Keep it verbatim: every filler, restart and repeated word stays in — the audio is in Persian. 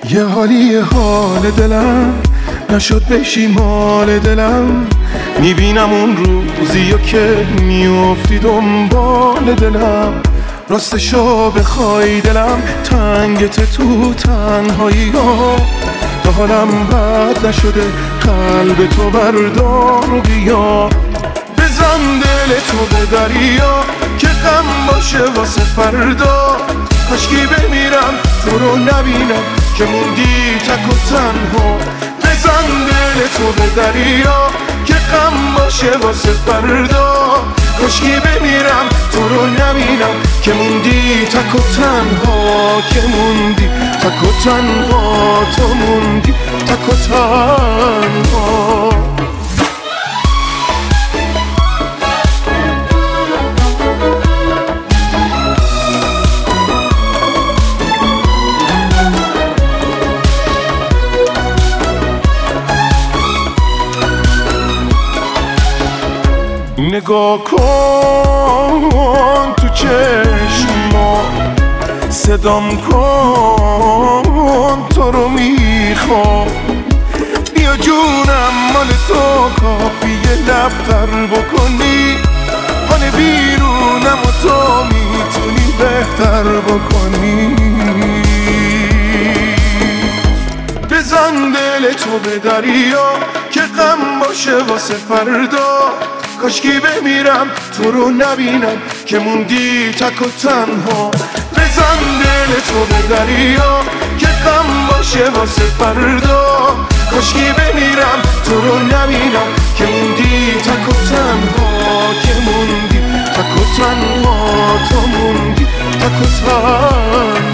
یه حالی حال دلم نشد بشی مال دلم، میبینم اون روزیو که میافتی دنبال دلم. راستشو بخوای دلم تنگت تو تنهایی ها، تا حالم بد نشده قلب تو بردار و بیا. بزن دل تو به دریا که غم باشه واسه فردا، کاشکی بمیرم تو رو نبینم که موندی تک و تنها. بزن دل تو به دریا که غم باشه واسه فردا، کاشکی بمیرم تو رو نبینم که موندی تک و تنها، که موندی تک و تنها، تو موندی تک و تنها. نگاه کن تو چشما، صدام کن تو رو میخوام. بیا جونم مال تو کافیه لبتر بکنی، حال بیرونم و تو میتونی بهتر بکنی. بزن دل تو به دریا که غم باشه واسه فردا، کاشکی بمیرم تو رو نبینم که موندی تک و تنها. بزن دل تو به دریا که غم باشه واسه فردا، کاشکی بمیرم تو رو نبینم که موندی تک و تنها، که موندی تک و تنها، تو موندی تک و تنها.